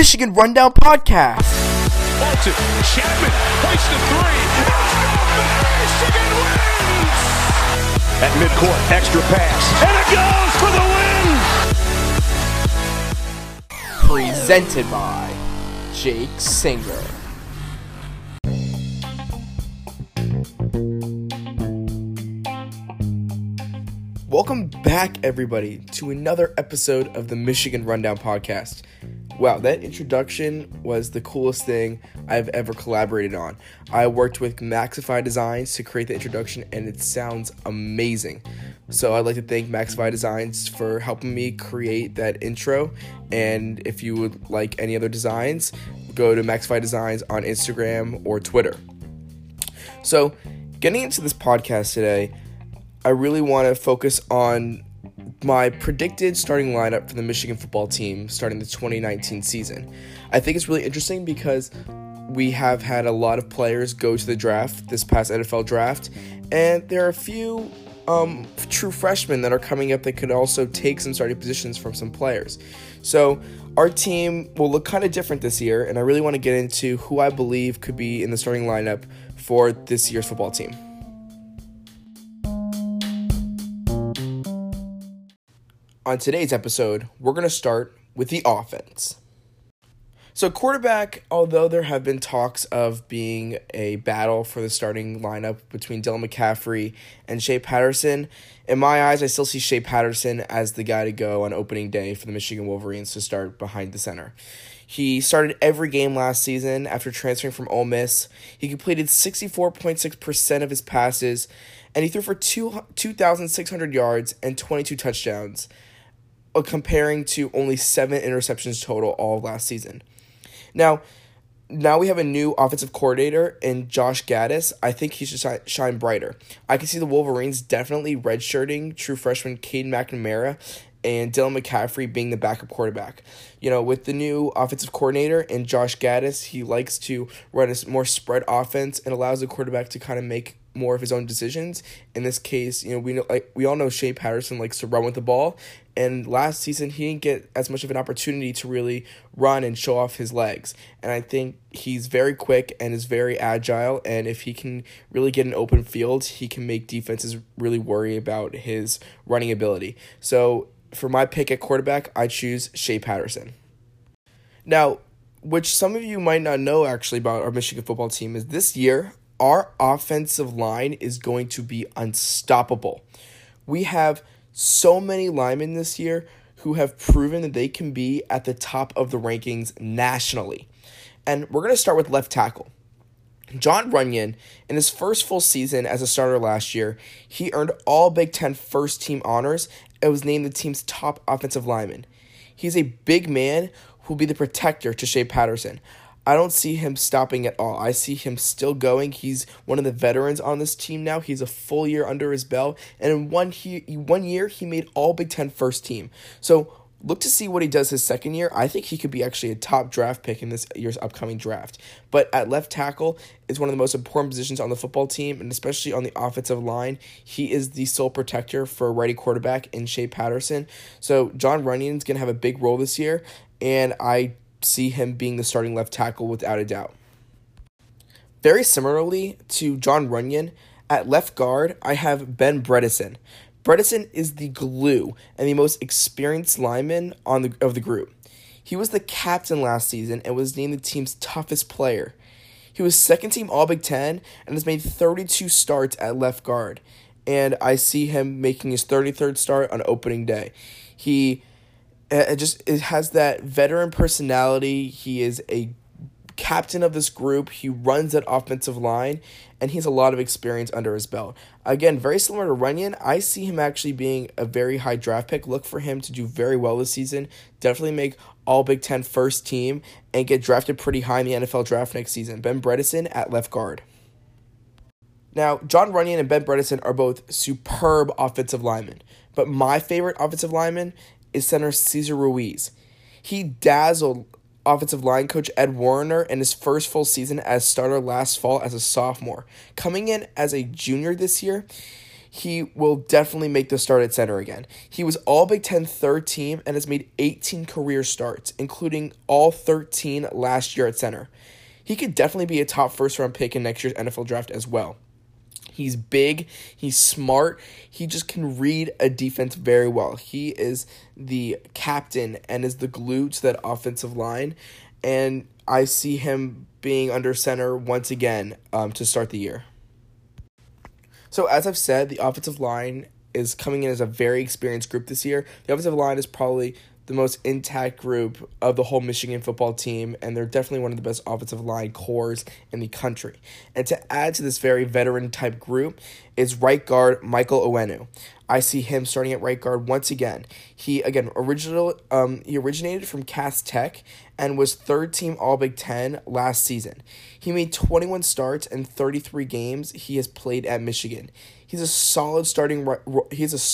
Michigan Rundown Podcast. Bolton, Chapman, hoist a three. Michigan wins! At midcourt, extra pass, and it goes for the win! Presented by Jake Singer. Welcome back, everybody, to another episode of the Michigan Rundown Podcast. Wow, that introduction was the coolest thing I've ever collaborated on. I worked with Maxify Designs to create the introduction, and it sounds amazing. So I'd like to thank Maxify Designs for helping me create that intro. And if you would like any other designs, go to Maxify Designs on Instagram or Twitter. So getting into this podcast today, I really want to focus on my predicted starting lineup for the Michigan football team starting the 2019 season. I think it's really interesting because we have had a lot of players go to the draft, this past NFL draft, and there are a few true freshmen that are coming up that could also take some starting positions from some players. So our team will look kind of different this year, and I really want to get into who I believe could be in the starting lineup for this year's football team. On today's episode, we're going to start with the offense. So quarterback, although there have been talks of being a battle for the starting lineup between Dylan McCaffrey and Shea Patterson, in my eyes, I still see Shea Patterson as the guy to go on opening day for the Michigan Wolverines to start behind the center. He started every game last season after transferring from Ole Miss. He completed 64.6% of his passes, and he threw for 2,600 yards and 22 touchdowns, comparing to only 7 interceptions total all of last season. Now we have a new offensive coordinator in Josh Gaddis. I think he should shine brighter. I can see the Wolverines definitely redshirting true freshman Cade McNamara and Dylan McCaffrey being the backup quarterback. You know, with the new offensive coordinator and Josh Gaddis, he likes to run a more spread offense and allows the quarterback to kind of make more of his own decisions. In this case, we all know Shea Patterson likes to run with the ball, and last season he didn't get as much of an opportunity to really run and show off his legs. And I think he's very quick and is very agile, and if he can really get an open field, he can make defenses really worry about his running ability. So for my pick at quarterback, I choose Shea Patterson. Now, which some of you might not know actually about our Michigan football team, is this year our offensive line is going to be unstoppable. We have so many linemen this year who have proven that they can be at the top of the rankings nationally. And we're going to start with left tackle. Jon Runyan, in his first full season as a starter last year, he earned all Big Ten first team honors and was named the team's top offensive lineman. He's a big man who will be the protector to Shea Patterson. I don't see him stopping at all. I see him still going. He's one of the veterans on this team now. He's a full year under his belt. And in one year, he made all Big Ten first team. So look to see what he does his second year. I think he could be actually a top draft pick in this year's upcoming draft. But at left tackle is one of the most important positions on the football team, and especially on the offensive line. He is the sole protector for a righty quarterback in Shea Patterson. So Jon Runyan is going to have a big role this year, and I see him being the starting left tackle without a doubt. Very similarly to Jon Runyan, at left guard, I have Ben Bredeson. Bredeson is the glue and the most experienced lineman of the group. He was the captain last season and was named the team's toughest player. He was second team All-Big Ten and has made 32 starts at left guard. And I see him making his 33rd start on opening day. It has that veteran personality. He is a captain of this group. He runs that offensive line, and he has a lot of experience under his belt. Again, very similar to Runyan, I see him actually being a very high draft pick. Look for him to do very well this season. Definitely make all Big Ten first team and get drafted pretty high in the NFL draft next season. Ben Bredeson at left guard. Now, Jon Runyan and Ben Bredeson are both superb offensive linemen, but my favorite offensive lineman is center Cesar Ruiz. He dazzled offensive line coach Ed Warner in his first full season as starter last fall as a sophomore. Coming in as a junior this year, he will definitely make the start at center again. He was all Big Ten third team and has made 18 career starts, including all 13 last year at center. He could definitely be a top first-round pick in next year's NFL draft as well. He's big, he's smart, he just can read a defense very well. He is the captain and is the glue to that offensive line, and I see him being under center once again to start the year. So as I've said, the offensive line is coming in as a very experienced group this year. The offensive line is probably the most intact group of the whole Michigan football team, and they're definitely one of the best offensive line cores in the country. And to add to this very veteran-type group is right guard Michael Onwenu. I see him starting at right guard once again. He originated from Cass Tech and was third-team All-Big Ten last season. He made 21 starts and 33 games he has played at Michigan. He's a solid starting role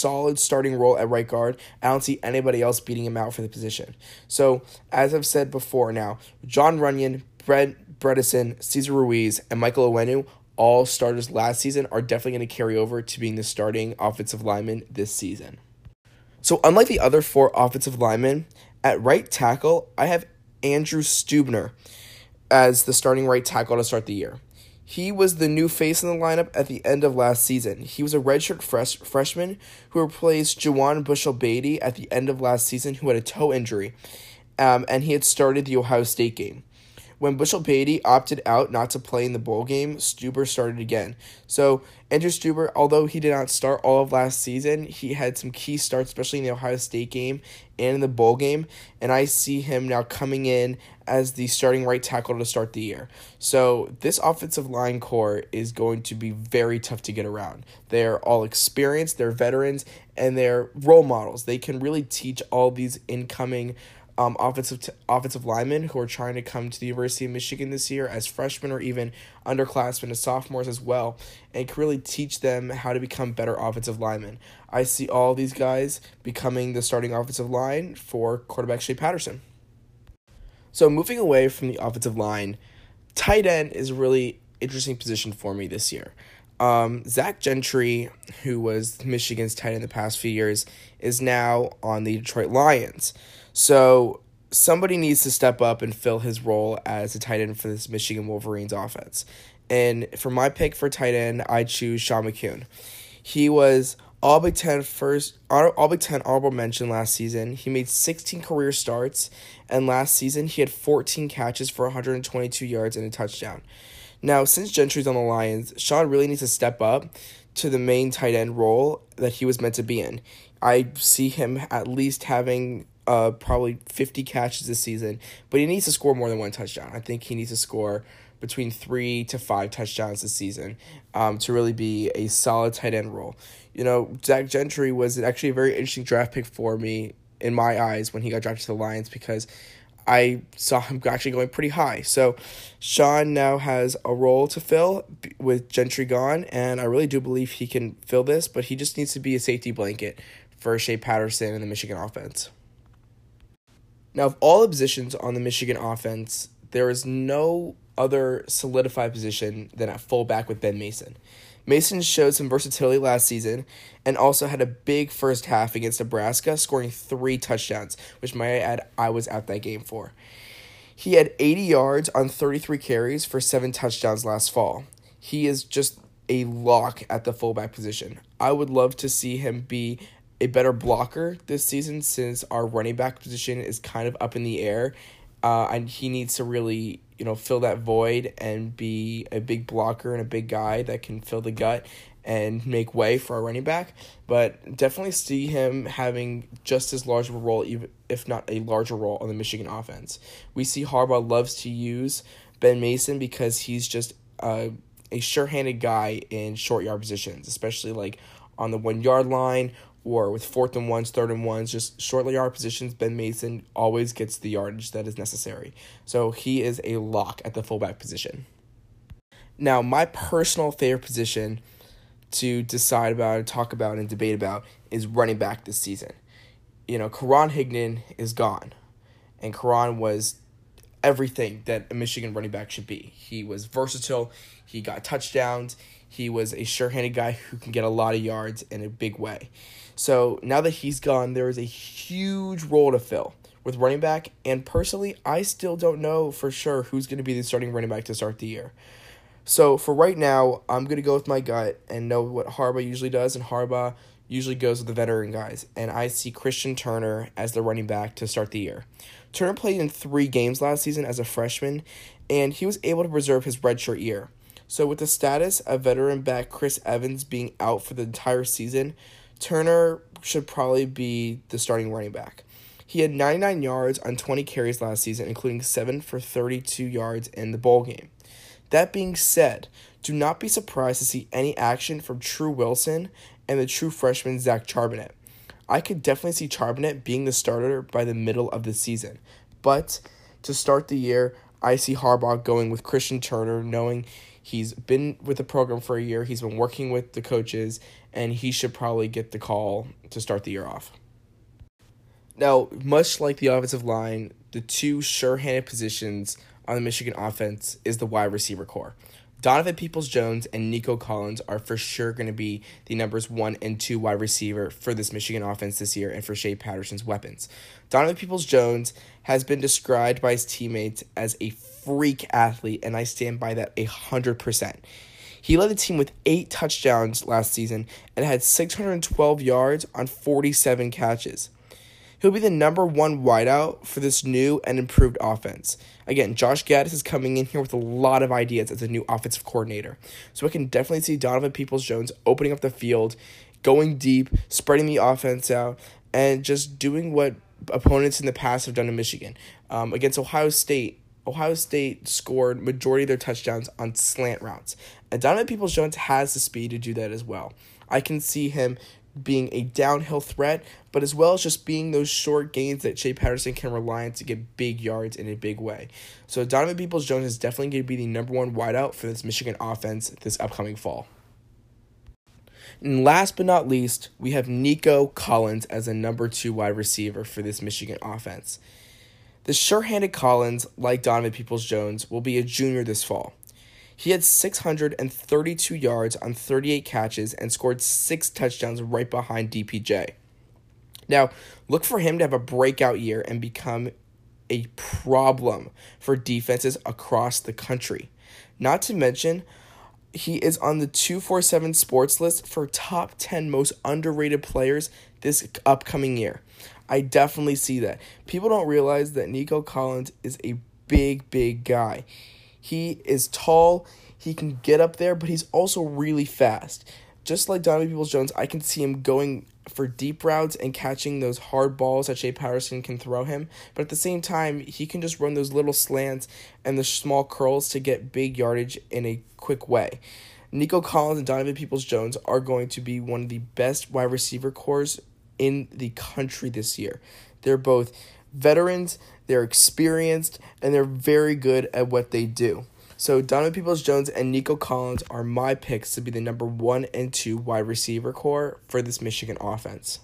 at right guard. I don't see anybody else beating him out for the position. So, as I've said before now, Jon Runyan, Brent Bredeson, Cesar Ruiz, and Michael Onwenu, all starters last season, are definitely going to carry over to being the starting offensive lineman this season. So, unlike the other four offensive linemen, at right tackle, I have Andrew Stubner as the starting right tackle to start the year. He was the new face in the lineup at the end of last season. He was a redshirt freshman who replaced Juwan Bushell-Beatty at the end of last season, who had a toe injury, and he had started the Ohio State game. When Bushell-Beatty opted out not to play in the bowl game, Stuber started again. So Andrew Stuber, although he did not start all of last season, he had some key starts, especially in the Ohio State game and in the bowl game, and I see him now coming in as the starting right tackle to start the year. So this offensive line core is going to be very tough to get around. They're all experienced, they're veterans, and they're role models. They can really teach all these incoming offensive linemen who are trying to come to the University of Michigan this year as freshmen or even underclassmen as sophomores as well, and can really teach them how to become better offensive linemen. I see all these guys becoming the starting offensive line for quarterback Shea Patterson. So moving away from the offensive line, tight end is a really interesting position for me this year. Zach Gentry, who was Michigan's tight end the past few years, is now on the Detroit Lions. So somebody needs to step up and fill his role as a tight end for this Michigan Wolverines offense. And for my pick for tight end, I choose Sean McKeon. He was All Big Ten honorable mention last season. He made 16 career starts, and last season he had 14 catches for 122 yards and a touchdown. Now, since Gentry's on the Lions, Sean really needs to step up to the main tight end role that he was meant to be in. I see him at least having probably 50 catches this season, but he needs to score more than one touchdown. I think he needs to score between 3 to 5 touchdowns this season to really be a solid tight end role. You know, Zach Gentry was actually a very interesting draft pick for me in my eyes when he got drafted to the Lions because I saw him actually going pretty high. So Sean now has a role to fill with Gentry gone, and I really do believe he can fill this, but he just needs to be a safety blanket for Shea Patterson and the Michigan offense. Now, of all the positions on the Michigan offense, there is no other solidified position than at fullback with Ben Mason. Mason showed some versatility last season and also had a big first half against Nebraska, scoring 3 touchdowns, which might I add I was at that game for. He had 80 yards on 33 carries for 7 touchdowns last fall. He is just a lock at the fullback position. I would love to see him be a better blocker this season since our running back position is kind of up in the air. And he needs to really, fill that void and be a big blocker and a big guy that can fill the gut and make way for our running back. But definitely see him having just as large of a role, even if not a larger role, on the Michigan offense. We see Harbaugh loves to use Ben Mason because he's just a sure-handed guy in short yard positions, especially like on the 1 yard line or with 4th and 1s, 3rd and 1s, just short yard positions. Ben Mason always gets the yardage that is necessary. So he is a lock at the fullback position. Now, my personal favorite position to decide about, talk about, and debate about is running back this season. Karan Higdon is gone, and Karan was everything that a Michigan running back should be. He was versatile. He got touchdowns. He was a sure-handed guy who can get a lot of yards in a big way. So now that he's gone, there is a huge role to fill with running back. And personally, I still don't know for sure who's going to be the starting running back to start the year. So for right now, I'm going to go with my gut and know what Harbaugh usually does. And Harbaugh usually goes with the veteran guys. And I see Christian Turner as the running back to start the year. Turner played in 3 games last season as a freshman, and he was able to preserve his redshirt year. So with the status of veteran back Chris Evans being out for the entire season, Turner should probably be the starting running back. He had 99 yards on 20 carries last season, including 7 for 32 yards in the bowl game. That being said, do not be surprised to see any action from True Wilson and the true freshman Zach Charbonnet. I could definitely see Charbonnet being the starter by the middle of the season. But to start the year, I see Harbaugh going with Christian Turner, knowing he's been with the program for a year, he's been working with the coaches, and he should probably get the call to start the year off. Now, much like the offensive line, the 2 sure-handed positions on the Michigan offense is the wide receiver core. Donovan Peoples-Jones and Nico Collins are for sure going to be the numbers 1 and 2 wide receiver for this Michigan offense this year and for Shea Patterson's weapons. Donovan Peoples-Jones has been described by his teammates as a freak athlete, and I stand by that 100%. He led the team with 8 touchdowns last season and had 612 yards on 47 catches. He'll be the number 1 wideout for this new and improved offense. Again, Josh Gaddis is coming in here with a lot of ideas as a new offensive coordinator. So I can definitely see Donovan Peoples-Jones opening up the field, going deep, spreading the offense out, and just doing what opponents in the past have done in Michigan. Against Ohio State scored majority of their touchdowns on slant routes. And Donovan Peoples-Jones has the speed to do that as well. I can see him being a downhill threat, but as well as just being those short gains that Shea Patterson can rely on to get big yards in a big way. So Donovan Peoples-Jones is definitely going to be the number 1 wideout for this Michigan offense this upcoming fall. And last but not least, we have Nico Collins as a number 2 wide receiver for this Michigan offense. The sure-handed Collins, like Donovan Peoples-Jones, will be a junior this fall. He had 632 yards on 38 catches and scored 6 touchdowns right behind DPJ. Now, look for him to have a breakout year and become a problem for defenses across the country. Not to mention, he is on the 247 Sports list for top 10 most underrated players this upcoming year. I definitely see that. People don't realize that Nico Collins is a big guy. He is tall, he can get up there, but he's also really fast. Just like Donovan Peoples-Jones, I can see him going for deep routes and catching those hard balls that Shea Patterson can throw him. But at the same time, he can just run those little slants and the small curls to get big yardage in a quick way. Nico Collins and Donovan Peoples-Jones are going to be one of the best wide receiver cores in the country this year. They're both veterans, they're experienced, and they're very good at what they do. So Donovan Peoples-Jones and Nico Collins are my picks to be the number 1 and 2 wide receiver core for this Michigan offense.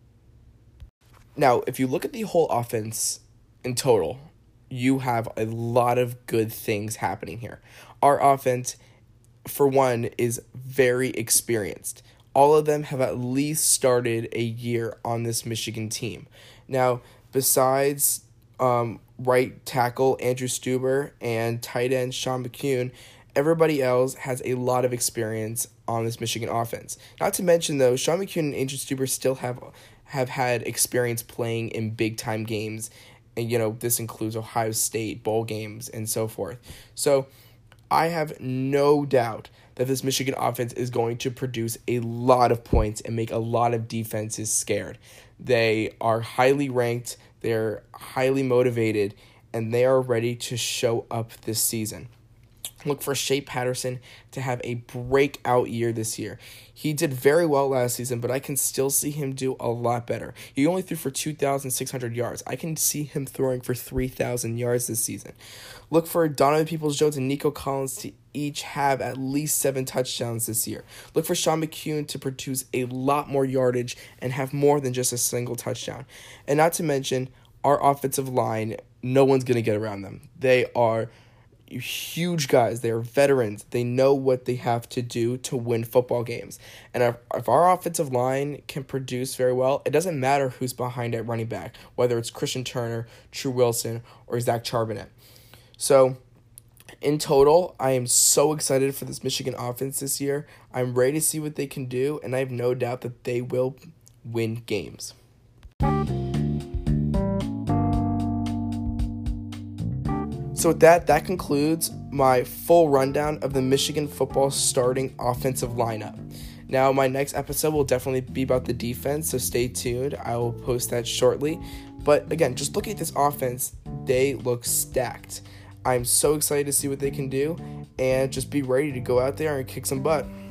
Now, if you look at the whole offense in total, you have a lot of good things happening here. Our offense, for one, is very experienced. All of them have at least started a year on this Michigan team. Now, besides right tackle Andrew Stueber and tight end Sean McCune, everybody else has a lot of experience on this Michigan offense. Not to mention, though, Sean McCune and Andrew Stueber still have had experience playing in big-time games. And, this includes Ohio State, bowl games, and so forth. So I have no doubt that this Michigan offense is going to produce a lot of points and make a lot of defenses scared. They are highly ranked, they're highly motivated, and they are ready to show up this season. Look for Shea Patterson to have a breakout year this year. He did very well last season, but I can still see him do a lot better. He only threw for 2,600 yards. I can see him throwing for 3,000 yards this season. Look for Donovan Peoples-Jones and Nico Collins to each have at least 7 touchdowns this year. Look for Sean McCune to produce a lot more yardage and have more than just a single touchdown. And not to mention, our offensive line no one's going to get around them. They are huge guys. They are veterans. They know what they have to do to win football games. And if our offensive line can produce very well, it doesn't matter who's behind at running back, whether it's Christian Turner, True Wilson, or Zach Charbonnet. So, in total, I am so excited for this Michigan offense this year. I'm ready to see what they can do, and I have no doubt that they will win games. So with that concludes my full rundown of the Michigan football starting offensive lineup. Now, my next episode will definitely be about the defense, so stay tuned. I will post that shortly. But again, just look at this offense. They look stacked. I'm so excited to see what they can do, and just be ready to go out there and kick some butt.